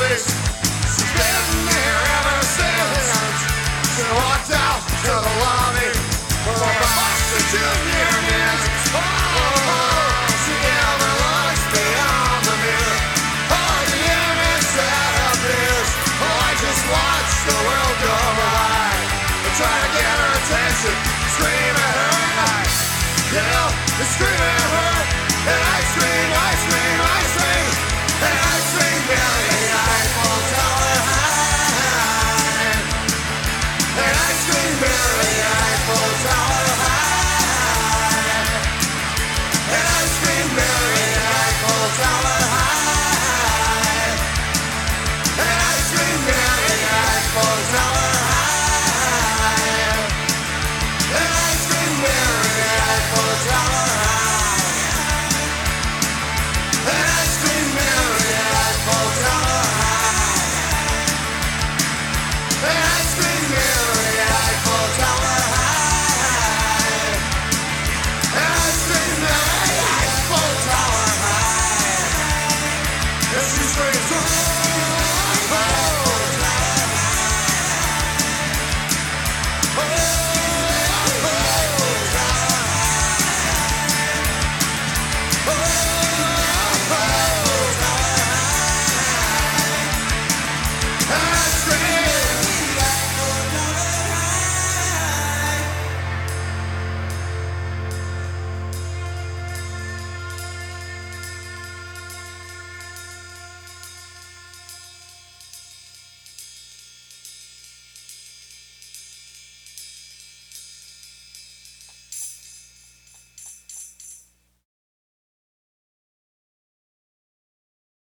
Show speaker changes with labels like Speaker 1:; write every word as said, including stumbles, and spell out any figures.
Speaker 1: movies. She's been there ever since. She walked out to the lobby for a Boston Junior Mint. Oh, she never looks beyond the mirror. Oh, the image that appears. Oh, I just watch the world go by and try to get her attention. Scream at her. Yell and scream at her. And I scream, I scream, I scream. And I scream very high.